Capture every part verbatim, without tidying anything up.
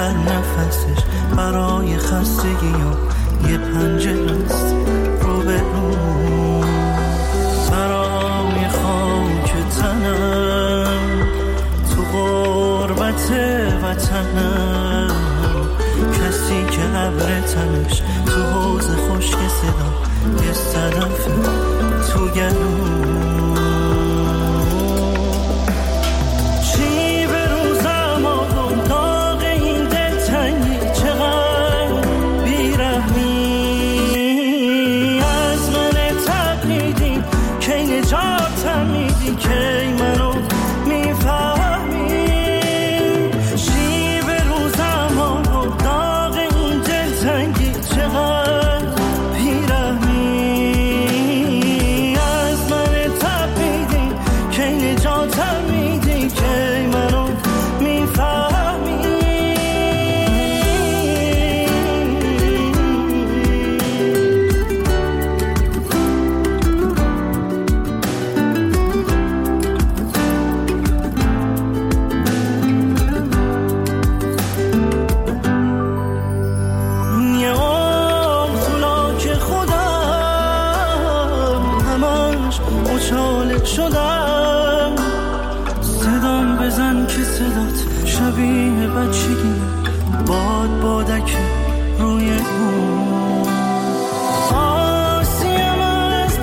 هر نفسش برای خستگی و یه پنجره است رو به رو، برای خاک تنم تو غربت وطنم، کسی که ابر تنش تو حوض خشک صدا یه صدف تو گلوم. شبیه بچگی باد بادک روی اون، آسیم از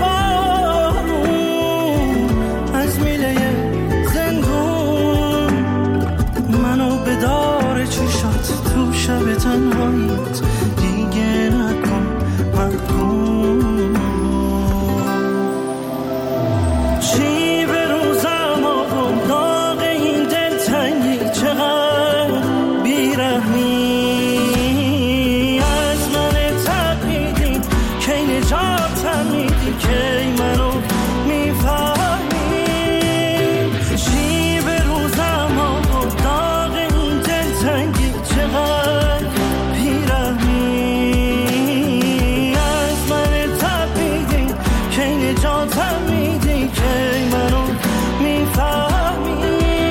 بارون، از میله زندون، منو به دار چشات تو شب تنهاییت دیگه نکن محکوم. چی به روزم آقام داغ این دلتنگی چقدر بیرحمی، از من تقیدی که نجاتم میدی که منو میفهمی. چی به روزم آقام داغ این دلتنگی چقدر بیرحمی، از من تقیدی که نجاتم میدی که منو میفهمی.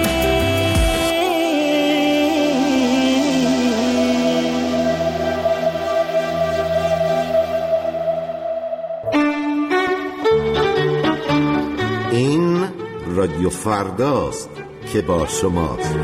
این رادیو فرداست که با شماست.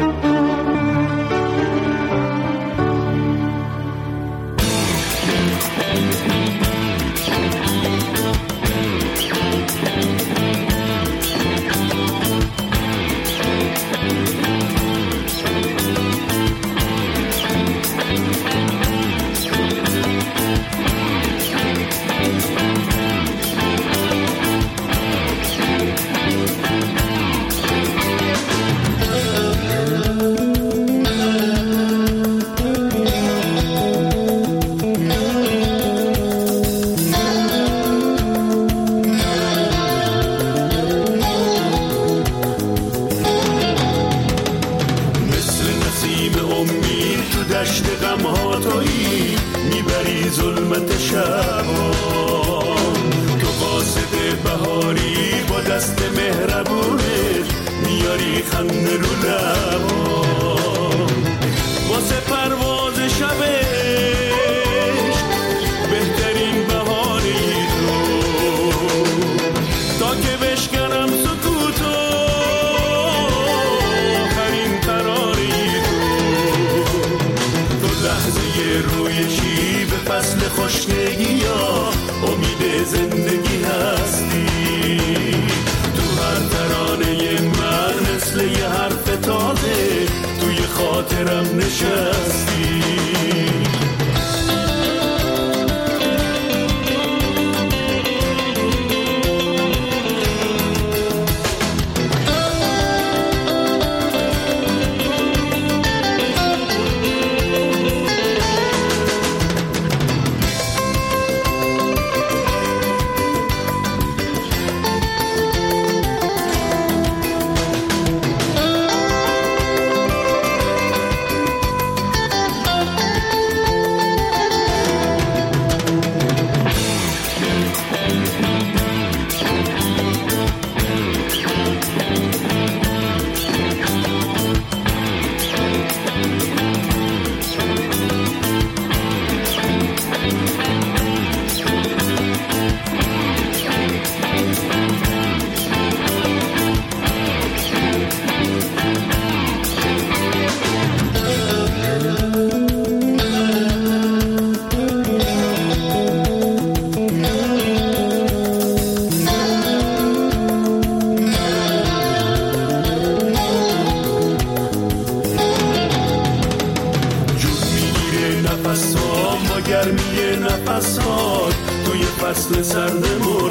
اسفاد توی فصل سرد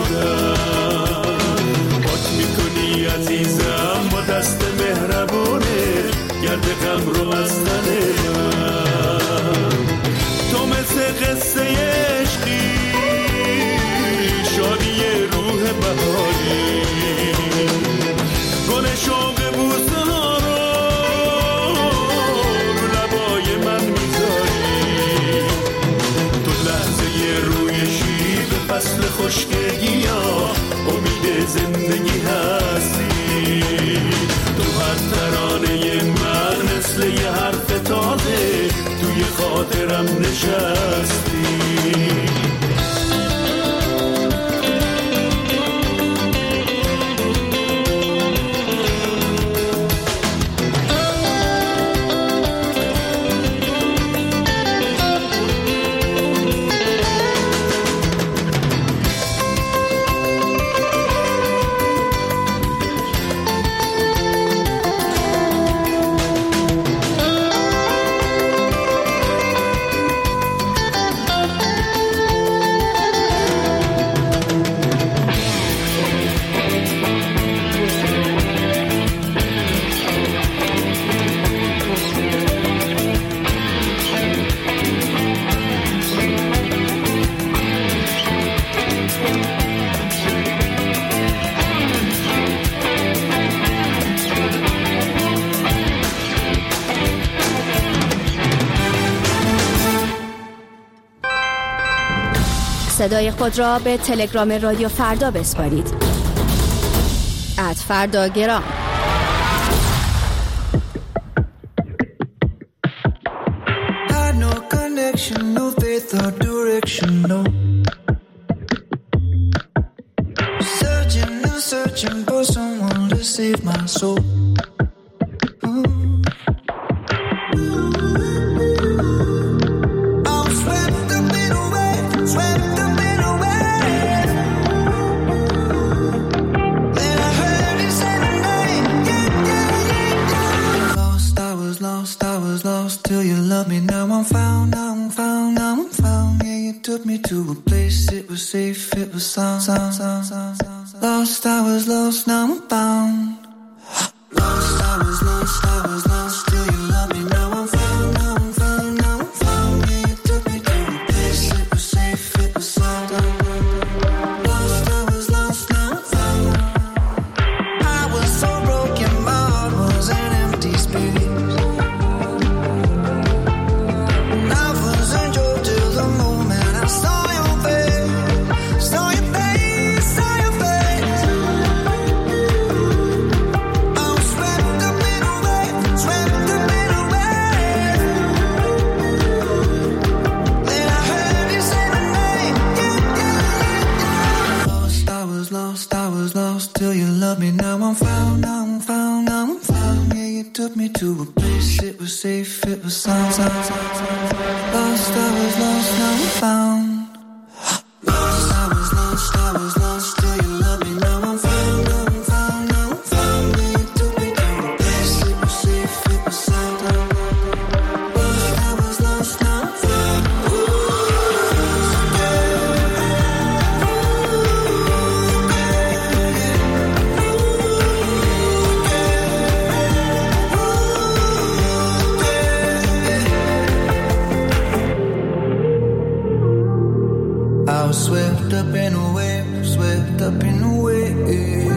مردم. پاک میکنی عزیزم با دست مهربونه گرد غم رو از تن من. تو مثل قصه عشقی شادی روح بهاری، گل شوق بوسه ها رو رو لبای من میذاری. تو لحظه روی شیب فصل خشکگی ها امید زندگی هستی. تو هر ترانه من مثل یه حرف تازه توی خاطرم نشستی. صدای خود را به تلگرام رادیو فردا بسپارید. ات فرداگرام. Had no connection, no faith or direction, no. Searching and searching for someone to save my soul. Lost, I was lost, now I'm found. Lost, I was lost, I was lost till you love me. Now I'm found, now I'm found, now I'm found. Yeah, you took me to a place it was safe, it was sound. Lost, I was lost, now I'm found. I was so broken, my heart was an empty space. And I was enjoyed till the moment I saw your face, saw your face, saw your face. I was swept up in a wave, swept up in a wave. Then I heard you say my name, yeah, yeah, yeah. Lost, I was lost, I was lost till you loved me. Now I'm found, now I'm found, now I'm found. Yeah, you took me to a place it was safe, it was sound, sound, sound, sound. Lost, I was lost, now I'm found. Lost, I was lost, I was lost till you loved me. Now I'm found, now I'm found, now I'm found. Yeah, you took me to a place it was safe, it was sound. Lost, I was lost, now I'm found. I was swept up in a wave, swept up in a wave.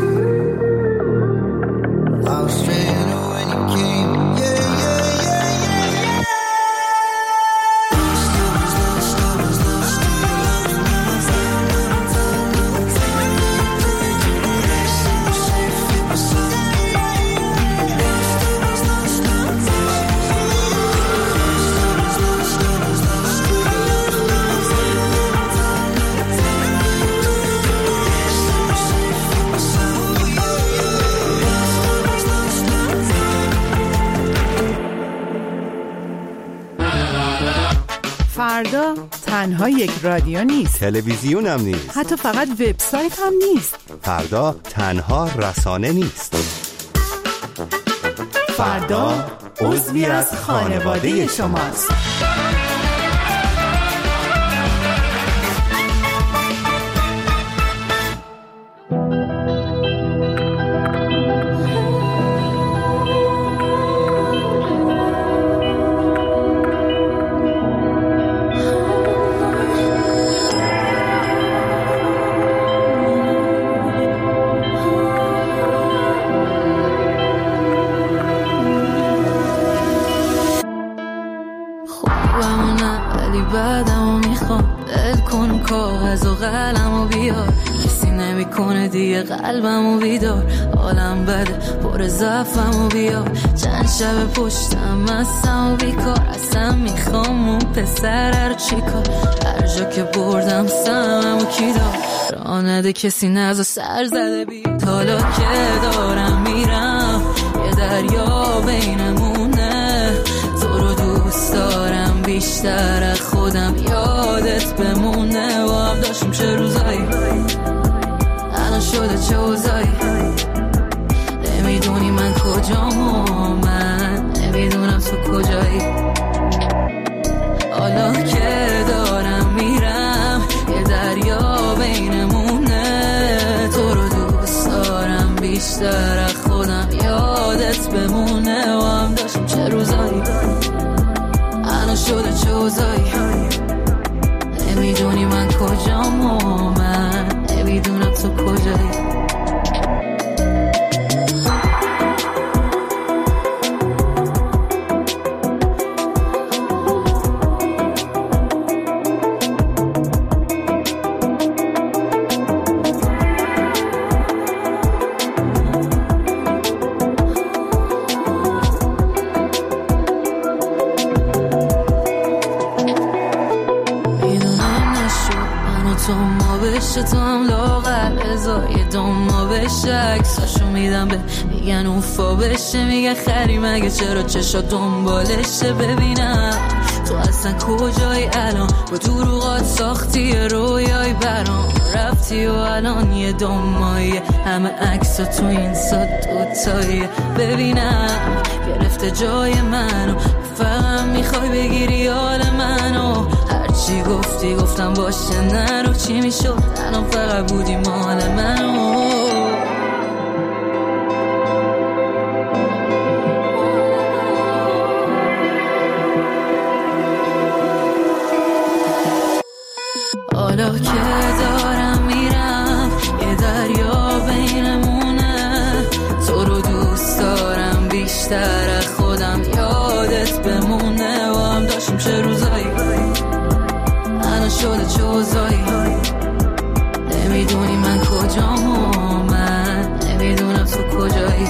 I was straight when you came, yeah, yeah, yeah, yeah, yeah. Lost, I was lost, I was lost till you loved me. Now I'm found, now I'm found, now I'm found. Took me to a place it was safe, it was sound. Lost, I was lost, now I'm found. Lost, I was lost, I was lost till you loved me. Now I'm found, now I'm found, now I'm found. Took me to a place it was safe, it was sound. Lost, I was lost, now I'm found. فردا تنها یک رادیو نیست، تلویزیون هم نیست، حتی فقط وبسایت هم نیست. فردا تنها رسانه نیست. فردا عضوی از خانواده شماست. بعدمو میخوام دل کن کاغذ و قلمو بیار کسی نمیکنه دیگه قلبمو بیدار حالم بده پر ضعفمو بیار چند شب پشتم مستم و بیکار اصلا میخوام اون پسر رو چیکار هر جا که بردم سممو کی دار راه نده کسی نزا سر زده بیاد حالا که دارم میرم یه دریا بینمونه تو رو دوست دارم بیشتر از خودم یادت بمونه و هم داشتیم چه روزایی الان شده چه اوزایی نمیدونی من کجام و من نمیدونم تو کجایی حالا که دارم میرم یه دریا بینمونه تو رو دوست دارم بیشتر از خودم یادت بمونه و هم داشتیم چه روزایی الان شده چه اوزایی نمیدونی من کجام و من نمیدونم تو کجایی تو هم لاغر ازا یه دوما بشه اکساشو میدم به میگن اوفا بشه میگن خری مگه چرا چشا دنبالشه ببینم تو اصلا کجایی الان با دروغات ساختی رویای برام رفتی و الان یه دومایی همه عکسا تو این سا دوتایی ببینم گرفته جای منو فقط میخوای بگیری حال منو هرچی گفتی گفتم باشه نرو چی میشد الان فقط بودی مال منو حالا که دارم میرم یه دریا بینمونه تو رو دوست دارم بیشتر از خودم یادت بمونه و هم داشتیم چه روزایی الان شده چه اوزایی نمیدونی من کجام و من نمیدونم تو کجایی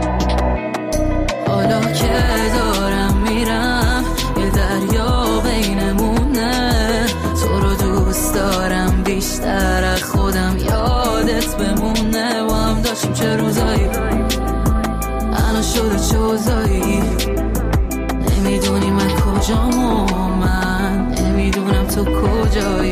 حالا که دارم میرم یه دریا بینمونه تو رو دوست دارم بیشتر از خودم یادت بمونه و هم داشتیم چه روزایی الان شده چه اوزایی نمیدونی من کجام و من نمیدونم تو کجایی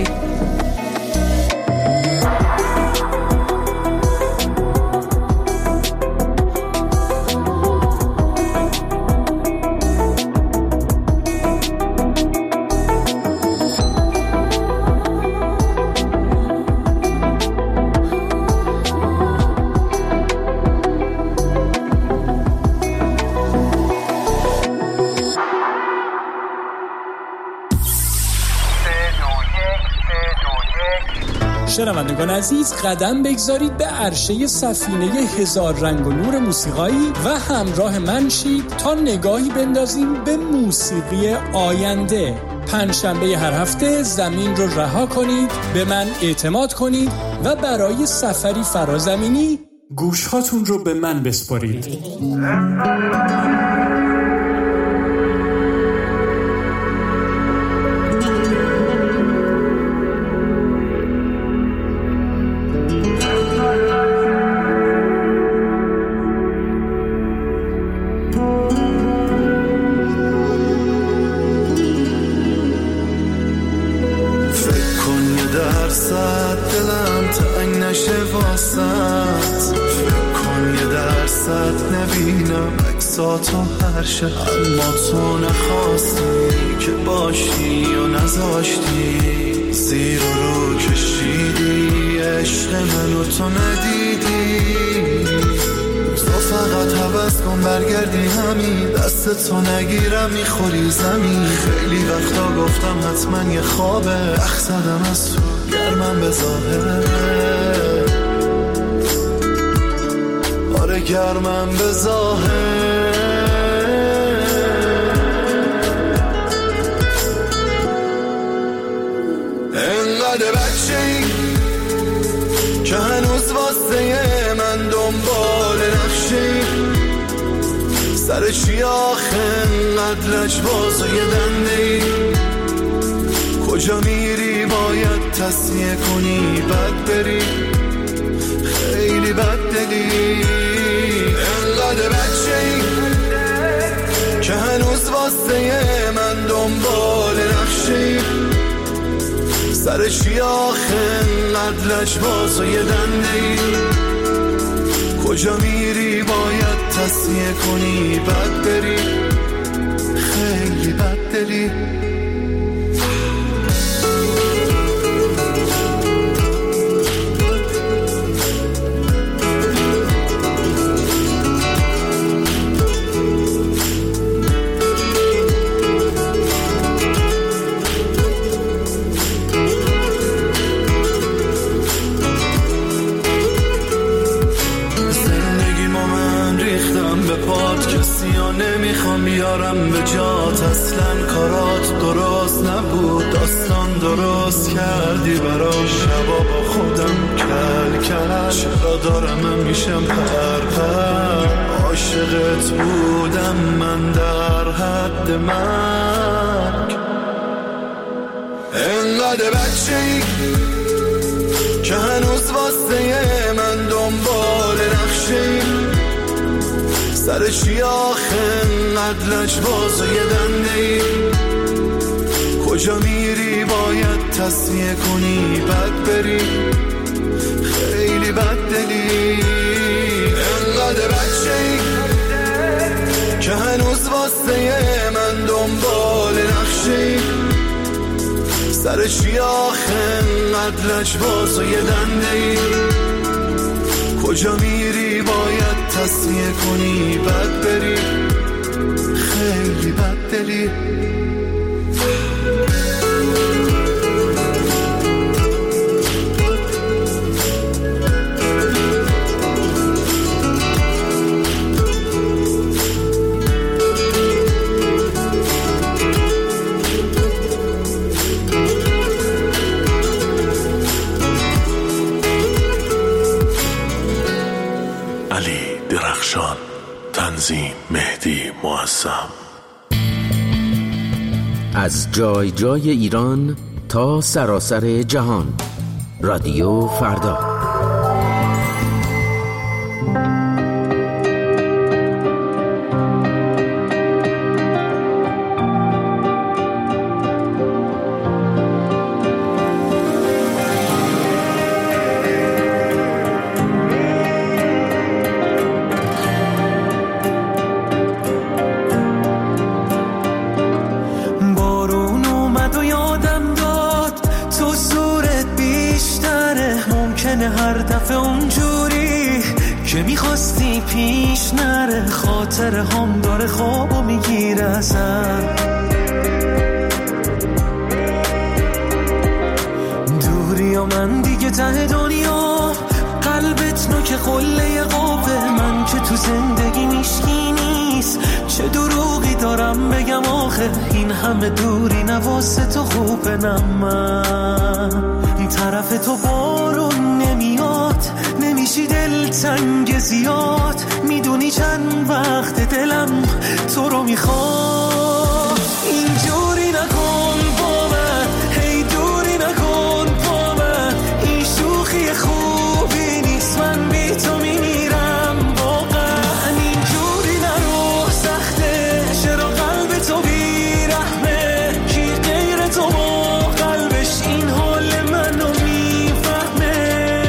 شنوندگان عزیز قدم بگذارید به عرشه سفینه هزار رنگ و نور موسیقایی و همراه من شید تا نگاهی بندازیم به موسیقی آینده. پنجشنبه هر هفته زمین رو رها کنید، به من اعتماد کنید و برای سفری فرازمینی گوشهاتون رو به من بسپارید. تو هر شه اما تو نخواستی که باشی و نذاشتی زیر و رو کشیدی عشق منو تو ندیدی تو فقط حوض کن برگردی همین دست تو نگیرم میخوری زمین خیلی وقتا گفتم حتما یه خوابه اخ زدم از تو گرمم به ظاهر آره گرمم به ظاهر سر چی آخه انقدر لجباز و یه دنده ای؟ کجا میری باید تصمیه کنی بد بری، خیلی بد دلی، انقدر بچه ای که هنوز واسه من دنبال نقشه ای. سر چی آخه انقدر لجباز و یه دنده ای؟ کجا میری باید تصمیه کنی بد بری، خیلی بد دلی. نمیخوام بیارم به جات، اصلا کارات درست نبود، داستان درست کردی برام، شبا با خودم کل کل، چرا دارم من میشم پر پر، عاشقت بودم من در حد مرگ. انقدر بچه ای که هنوز واسه من دنبال نقشه ای. سر چی آخه انقدر لجباز و یه دنده ای؟ کجا میری باید تصمیه کنی بد بری، خیلی بد دلی، انقدر بچه ای که هنوز واسه من دنبال نقشه ای. سر چی آخه انقدر لجباز و یه دنده ای؟ کجا میری باید تصمیه کنی بد بری، خیلی بد دلی. تنظیم مهدی معظم. از جای جای ایران تا سراسر جهان، رادیو فردا. هر دفعه اونجوری که میخواستی پیش نره، خاطر هم داره خوابو میگیره ازم. دوری و من دیگه ته دنیا، قلبت نوک قله قابه، من که تو زندگی میشکی نیست، چه دروغی دارم بگم آخه، این همه دوری نواسه تو خوبه. نه من طرف تو بارون نمیاد، نمیشی دل تنگ زیاد، میدونی چند وقت دلم تو رو میخواد. اینجوری نکن با من، هی دوری نکن با من، این شوخی خوبی نیست، من بی تو میمیرم واقعا. اینجوری نرو سخته، چرا قلب تو بیرحمه، کی غیر تو با قلبش این حال منو میفهمه.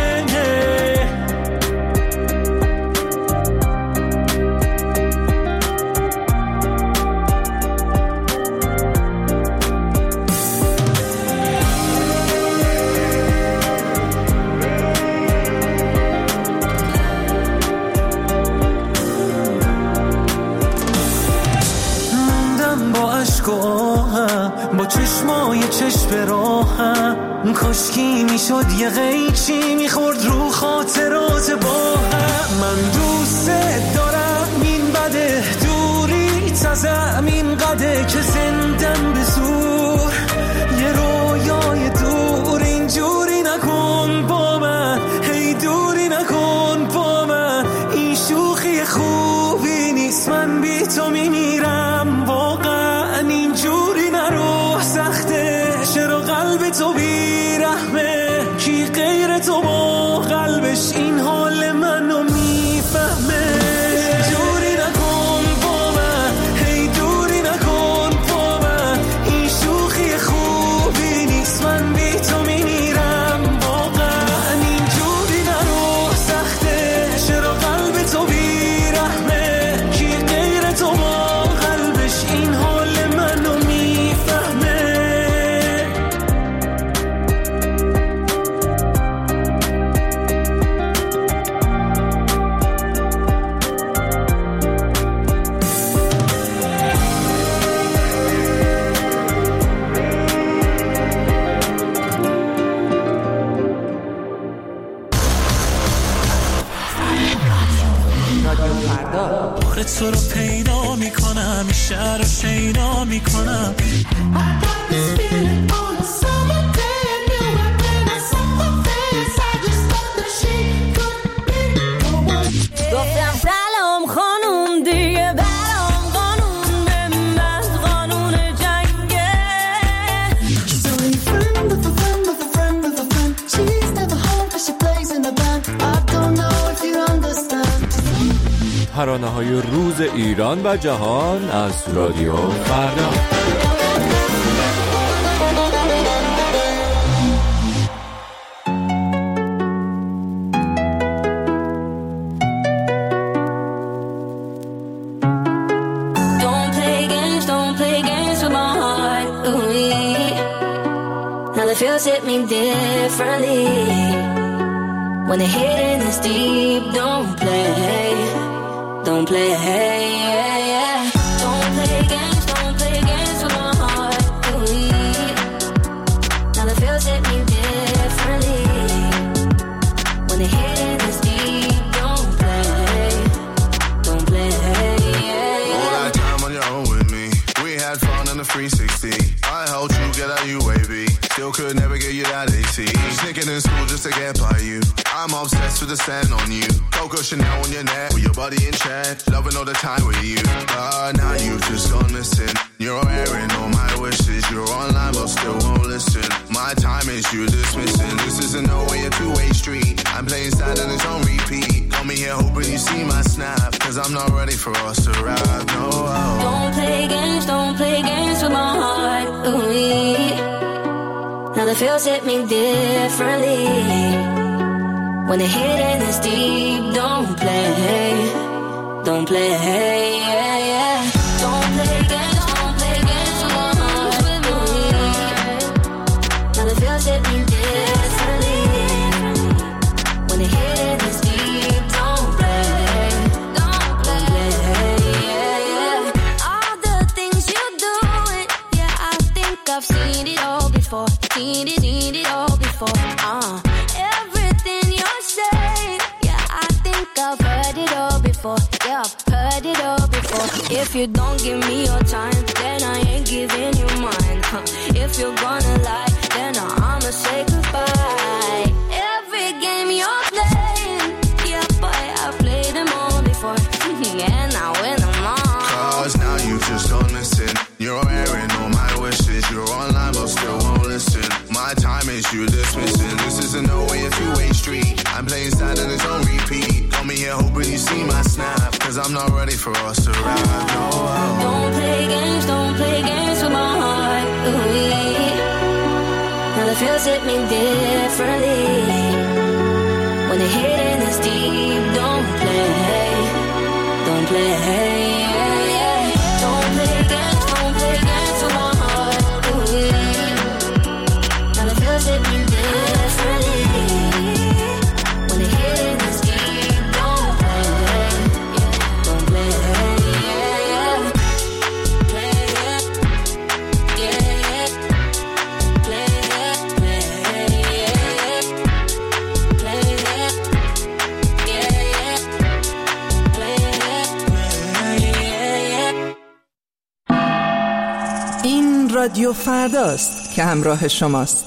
با چشمای چشم راهم، کاشکی میشد یه قیچی میخورد رو خاطرات با هم. من دوست دارم این بده، دوری تازم این قده که زندم به زور، یه رویای دور. اینجوری نکن با من، هی دوری نکن با من، این شوخی خوبی نیست، من بی تو رو شیدا میکنم. گفتم سلام خانوم دیگه برام قانون به من قانون جنگه. She's only a friend of a friend of a friend of a friend. She's never home cause she plays in a band. I don't know if you understand. ترانه‌های روز ایران و جهان از رادیو فردا. Feels hit me differently when the hitting is deep. Don't play, don't play, yeah, yeah. Don't play games, don't play games with my heart. Ooh, now the feels hit me differently when the hitting is deep. Don't play, don't play, yeah, yeah. All that time on your own with me, we had fun in the three sixty. I helped you get out U A B. Still could never get you that A C. Sneaking in school just to get by you. I'm obsessed with the scent on you. Coco Chanel on your neck with your body in check. Loving all the time with you. But now you've just gone missing. You're airing all my wishes. You're online but still won't listen. My time is you dismissing. This isn't no way a two-way street. I'm playing sad and it's on repeat. Call me here hoping you see my snap. Cause I'm not ready for us to ride. No. Don't play games, don't play games with my heart. Ooh, now the feels hit me differently when the hitting is deep. Don't play, don't play, yeah, yeah. Don't play games, don't play games with my heart. Now the feels hit me differently when the hitting is deep. Don't play, don't play, yeah, yeah. All the things you do, yeah, I think I've seen it all before. Seen it, seen it all before. Uh, everything you're saying, yeah, I think I've heard it all before. Yeah, I've heard it all before. If you don't give me your time, then I ain't giving you mine. Huh. If you're gonna lie, then I'ma say goodbye. Every game you're playing, yeah, boy, I've played them all before. And I win them all. Cause now you've just gone missing. You're airing all my wishes. You're online but still won't listen. My time is you dismissing. This isn't no way a two-way street. I'm playing sad and it's on repeat. Call me here hoping you see my snap. Cause I'm not ready for us to ride. No. Don't play games, don't play games with my heart. Ooh, now the feels hit me differently when the hitting is deep. Don't play, don't play, yeah, yeah. Don't play games, don't play games with my heart. Ooh, now the feels hit me differently when the hitting is deep. Don't play, don't play, yeah, yeah. Play it, yeah, play it, play it, play it, yeah, play it, yeah. این رادیو فرداست که همراه شماست.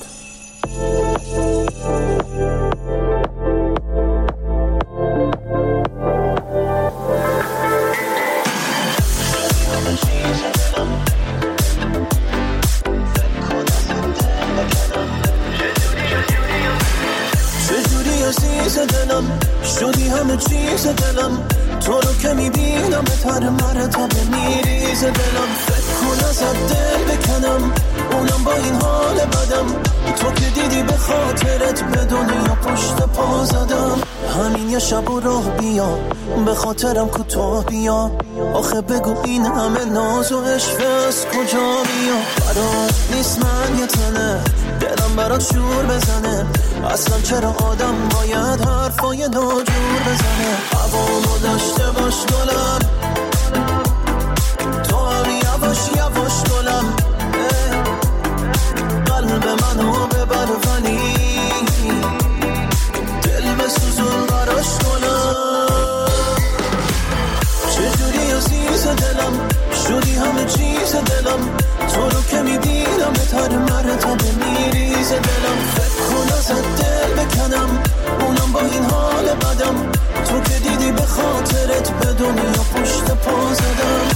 چجوری عزیز دلم شدی همه چیز دلم. تو رو که میبینم بهتر مرتبه میریز دلم. فکر کن ازت دل بکنم اونم با این حال بدم. تو که دیدی به خاطرت به دنیا پشت پا زدم. همین یه شب و راه بیا به خاطرم کوتاه بیا. آخه بگو این همه ناز و عشق از کجا بیا. برات نیست من یه تنه دلم برات شور بزنه. اصلا چرا آدم باید حرفای ناجور بزنه. هوامو داشته باش گلم تو هم یواش یواش گلم. قلب منو ببر ولی دل بسوزون براش گلم. چجوری عزیز دلم شدی همه چی عزیز دلم، تو رو که میبینم به تر مرتبه میریز دلم. فکر کن ازت دل بکنم اونم با این حال بدم، تو که دیدی به خاطرت به دنیا پشت پا زدم.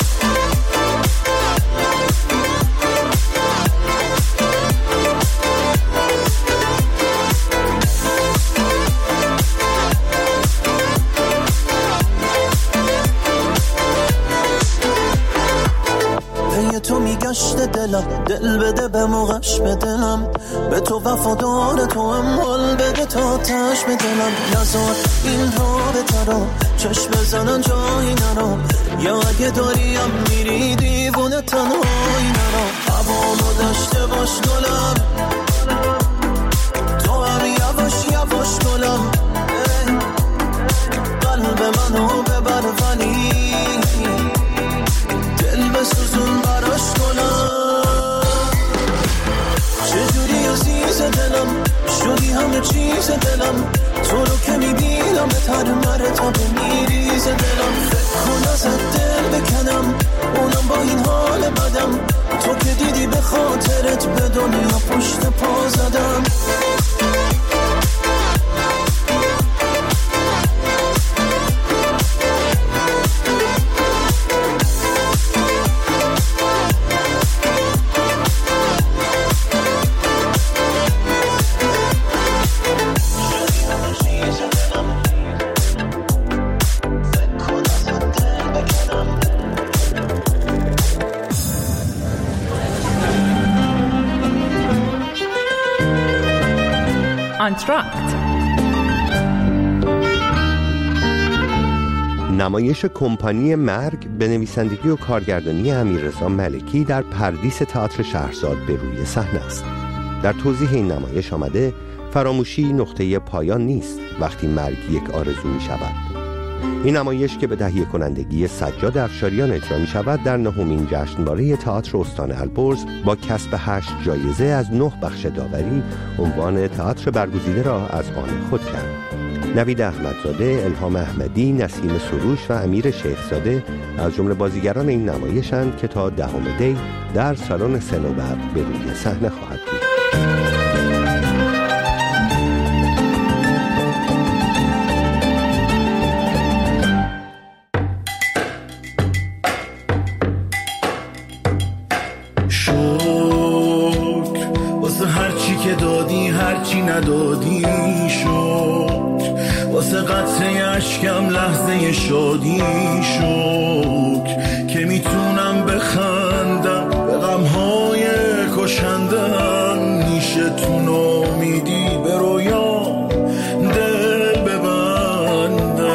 تو میگشت دلم، دل بده به موقعش به دلم، به تو وفادار تو هم حال بده تا تش به دلم. نزار این رابطه رو چشم بزنن جایی نرو، یا اگه داریم میری دیوونه تنهایی نرو. هوامو داشته باش گلم، تو هم یواش یواش گلم، قلب منو ببر ولی دل بسوزون براش گلم. چجوری عزیز دلم شدی همه چیز دلم، تو رو که میبینم به تر مرتبه میریز دلم. فکر کن ازت دل بکنم اونم با این حال بدم، تو که دیدی به خاطرت به دنیا پشت پا زدم. آنتراکت نمایش کمپانی مرگ به نویسندگی و کارگردانی امیررضا ملکی در پردیس تئاتر شهرزاد به روی صحنه است. در توضیح این نمایش آمده فراموشی نقطه پایان نیست وقتی مرگ یک آرزو می شود. این نمایش که به تهیه کنندگی سجاد افشاریان اجرا می شود در نهمین جشنواره تئاتر استان البرز با کسب هشت جایزه از نه بخش داوری عنوان تئاتر برگزیده را از آن خود کرد. نوید احمدزاده، الهام احمدی، نسیم سروش و امیر شیخزاده از جمله بازیگران این نمایشند که تا دهم دی در سالن صنوبر به روی صحنه خواهد بود. هرچی ندادی شد، واسه قطره اشکم لحظه شادی شد، که میتونم بخندم به غمهای کشندم، نیشه تو نامیدی به رویا دل ببندم.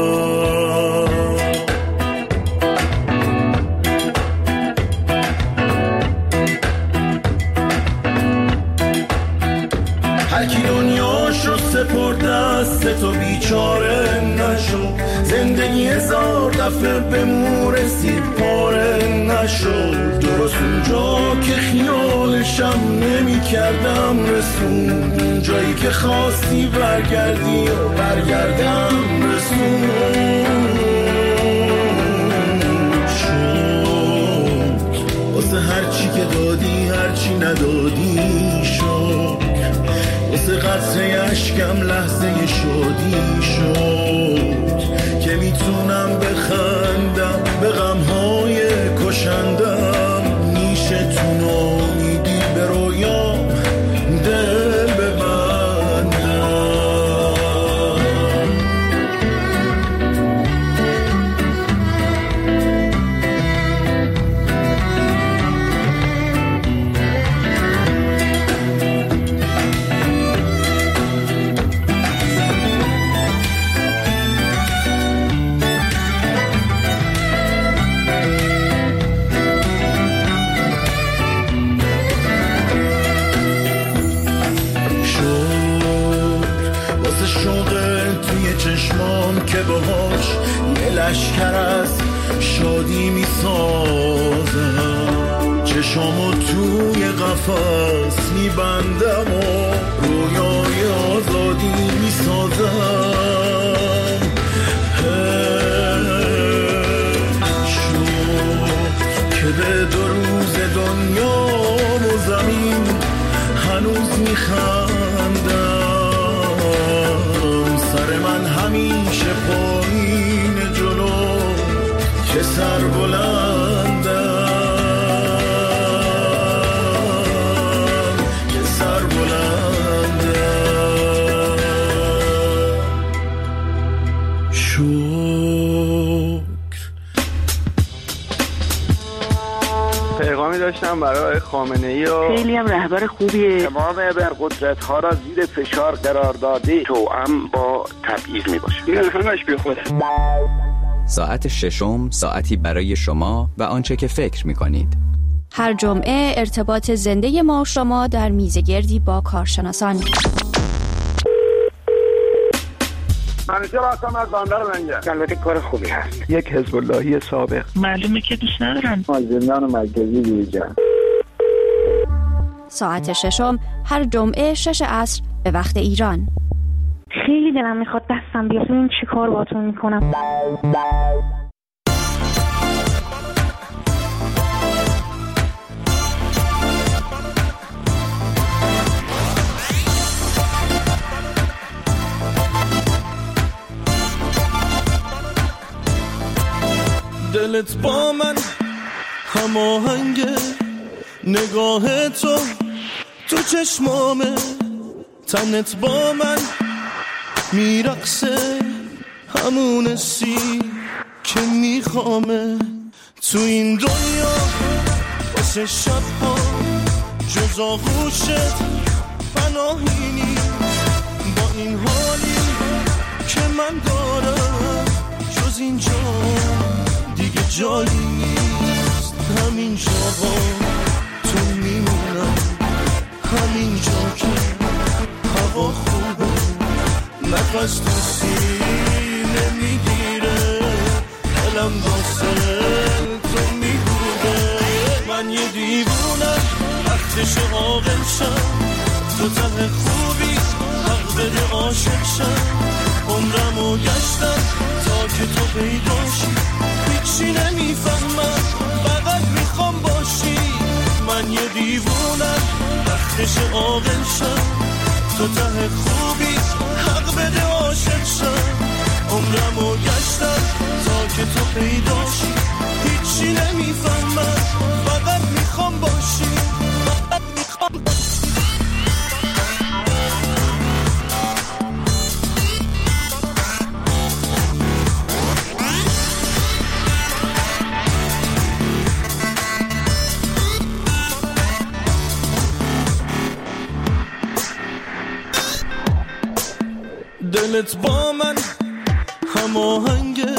هرکی دنیاشو سپرد دست تو بیچاره نشو، زندگی هزار دفعه به مو رسید پاره نشو. درست اونجا که خیالشم نمی کردم رسون، جایی که خواستی برگردی و برگردم رسون شد. واسه هرچی که دادی هرچی ندادی شد، واسه قطره اشکم لحظه شادی شد، که میتونم بخندم به غمهای کشندم، نیشه تو نامیدی به رویام دل ببندم. که باهاش یه لشکر از شادی می سازم، چشامو توی قفس می بندم و رویای آزادی می سازم. شد که به دو روز دنیا و زمین هنوز میخندم، سر من همیشه پایین جلو که سر بلندم، که سر بلندم. شکر. پیغامی داشتم برای خامنه‌ای و خیلی هم رهبر خوبیه. تمام ابرقدرت ها را زیر فشار قرار داده، توأم با تبعیض می باشه. این همش بی خوده. ساعت ششم ساعتی برای شما و آنچه که فکر می کنید. هر جمعه ارتباط زنده ما و شما در میزگردی با کارشناسان. منیجر هستم از بندر منگه. البته کار خوبی هست. یک حزب اللهی سابق. معلومه که دوست ندارم. زندان مرکزی دیجان. ساعت ششم هر جمعه شش عصر به وقت ایران. خیلی دلم میخواد دستم بیاد ببین چی کار باهاتون میکنم. دلت با من هماهنگه، نگاه تو تو چشمامه، تنت با من میرقصه، همون سی که میخوامه. تو این دنیا واسه شبها جز آغوشت پناهی نیست، با این حالی که من دارم جز اینجا دیگه جایی نیست. همین جاها تو میمونم، همین جا که هوا خوبه، نفس تو سینه میگیره، دلم واسه تو میگوده. من یه دیوونم وقتش عاقل شم، تو ته خوبی حق بده عاشق شم. عمرمو گشتم تا که تو پیداشی، هیچی نمیفهمم فقط میخوام باشی. من یه دیوونم وقتش عاقل شم، تو ته خوبی حق بده عاشق شم. عمرمو گشتم تا که تو پیداشی، هیچی نمیفهمم فقط میخوام باشی، فقط میخوام باشی. دلت با من هماهنگه،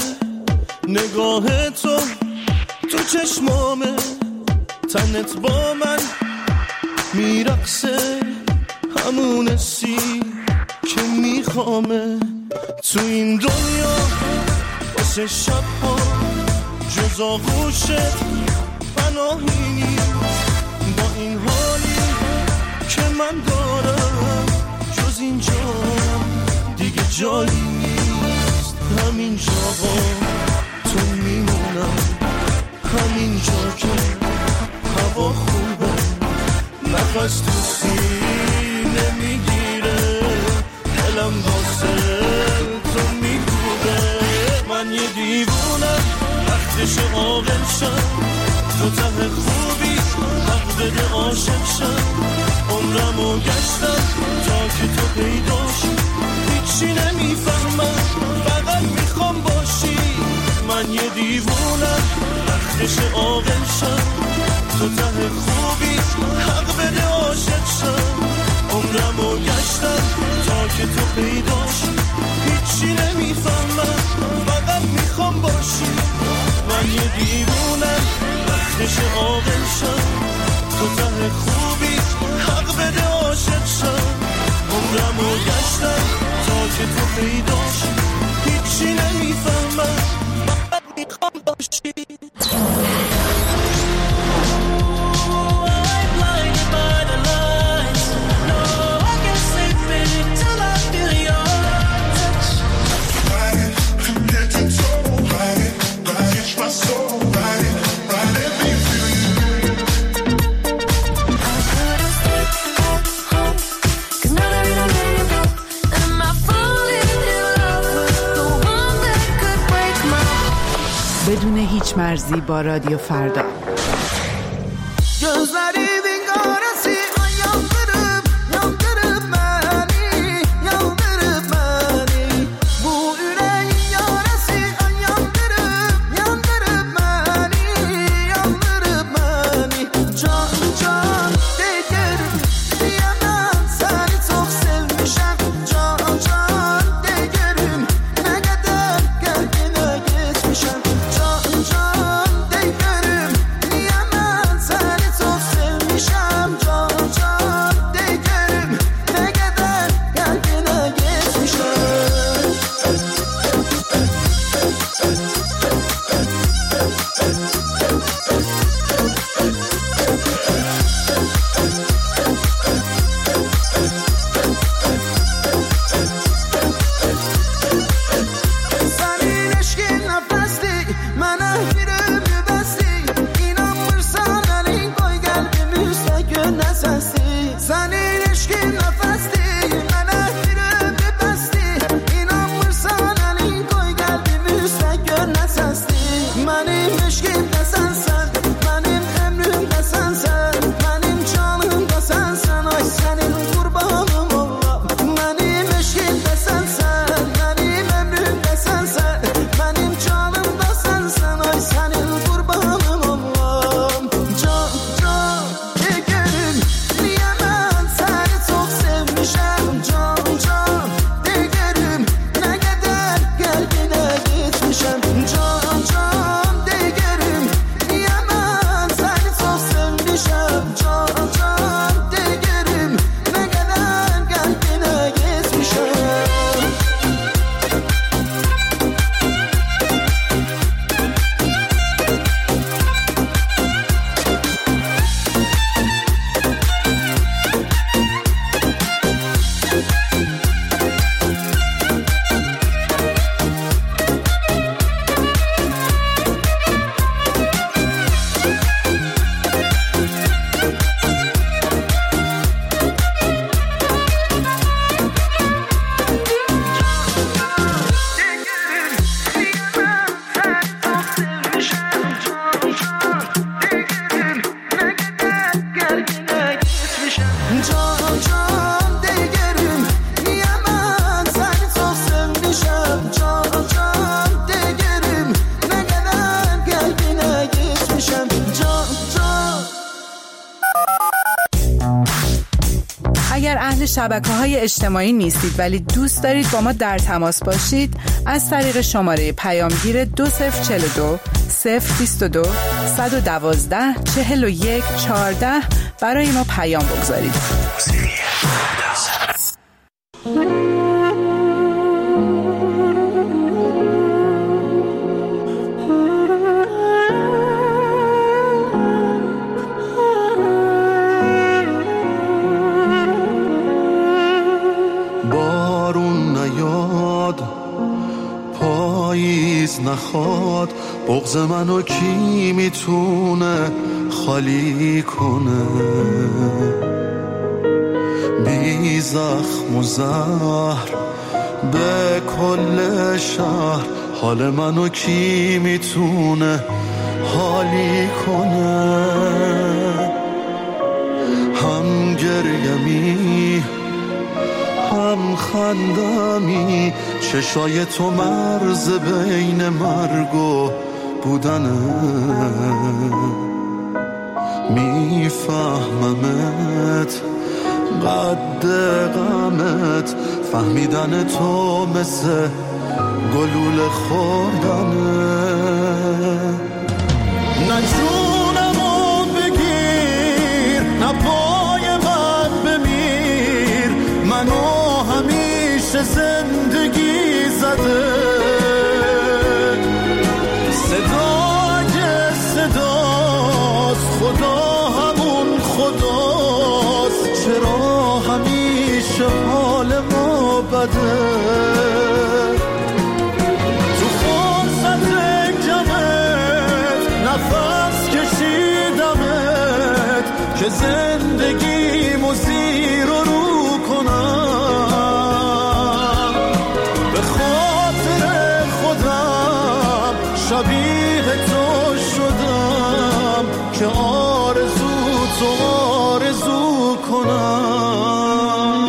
نگاه تو تو چشمامه، تنت با من میرقصه، همون سی که میخوامه. تو این دنیا واسه شبها جز آغوشت پناهی نیست، با این حالی که من دارم جز اینجا دیگه جایی نیست. همین جاها تو میمونم، همین جا که هوا خوبه، نفس تو سینه میگیره، دلم واسه تو میگوده. من یه دیوونم وقتش عاقل شم، تو ته خوبی حق بده عاشق شم. عمرمو گشتم تا که تو پیداشی، هیچی نمیفهمم فقط میخوام باشی. من یه دیوونم وقتش عاقل شم، تو ته خوبی حق بده عاشق شم. عمرمو گشتم تا که تو پیداشی، هیچی نمیفهمم فقط میخوام باشی. من یه دیوونم وقتش عاقل شم، تو ته خوبی حق بده عاشق شم. عمرمو گشتم تا که تو پیداشی، هیچی نمیفهمم فقط میخوام باشی. Ride it, ride it, ride it, my soul, ride it, ride it, let me feel you. پیشمرزی با رادیو فردا. شبکه‌های اجتماعی نیستید ولی دوست دارید با ما در تماس باشید، از طریق شماره پیامگیر دو صفر چهل و دو صفر بیست و دو صد و دوازده چهل و یک چهارده برای ما پیام بگذارید. نخواد بغض منو کی میتونه خالی کنه، بی زخم و زهر به کل شهر حال منو کی میتونه حالی کنه. هم گریمی هم خندمی، چشای تو مرز بین مرگ و بودنه، میفهممت قد غمت، فهمیدن تو مثل گلوله خوردنه. نه جونمو بگیر نه پای من بمیر، منو همیشه زندگی زده، صدا که صداست خدا همون خداست، چرا همیشه حال ما بده. تو فرصت کمت نفس کشیدمت که زندگیمو زیر و رو کنم، به خاطر خودم شبیه تو تو آرزو کنم.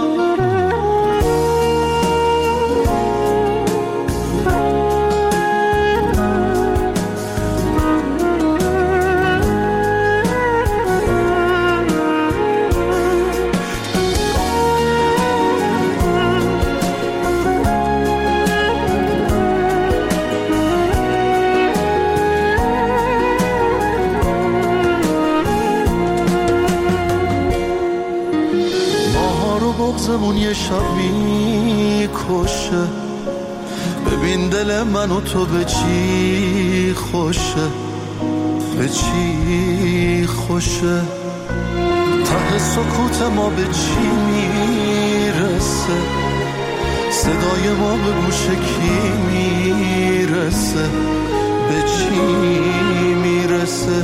بغضمون یه شب میکشه، ببین دل من و تو به چی خوشه، به چی خوشه. ته سکوت ما به چی میرسه، صدای ما به گوش کی میرسه، به چی میرسه.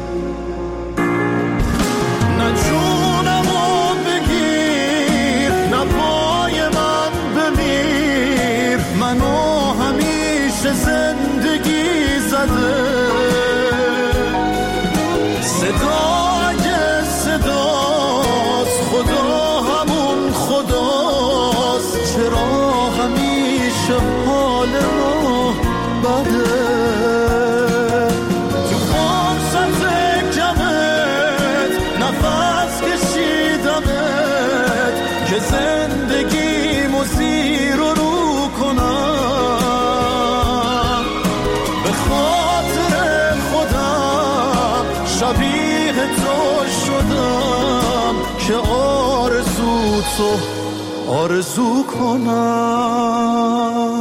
نه جونمو بگیر، نه پای من بمیر، منو همیشه زندگی زده. صدای صداست، خدا همون خداست، چرا همیشه حال ما بده. تو فرصت کمت نفس کشیدمت که زندگیمو زیر و رو کنم. به خاطر خودم شبیه تو شدم که آرزو تو آرزو کنم.